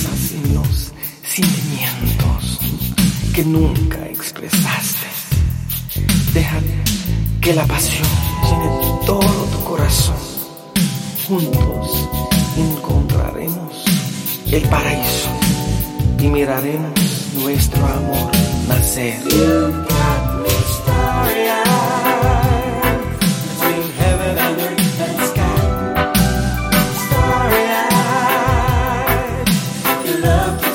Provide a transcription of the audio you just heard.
cosas en los sentimientos que nunca expresaste. Deja que la pasión llene todo tu corazón. Juntos encontraremos el paraíso y miraremos nuestro amor nacer. You got me starry-eyed between heaven and earth and sky. Starry-eyed, your love.